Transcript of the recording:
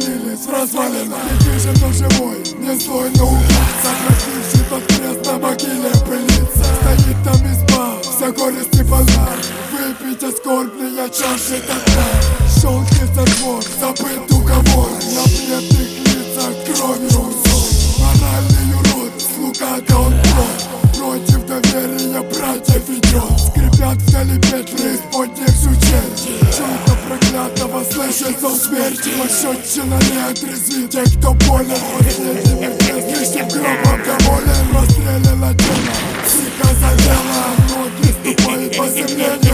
провалились в развалинах. Недвижим, но живой, не злой, но убийца. Сокративший под крест на могиле пылится. Стоит там изба, вся горести полна. Выпейте скорбные чаши до дна. Шелки за двор, забыт уговор. На бледных лицах кровью узор. Моральный урод, слуга да он прочь. Против доверия братьев идет. Скрипят вдали петли из-под них жучей. Чудо проклятого слышит зов смерти. Пощечина не отрезвит тех, кто болен. Последними лишним гробом доволен. Расстреляло тело, психа задела. Ноги ступают по земле.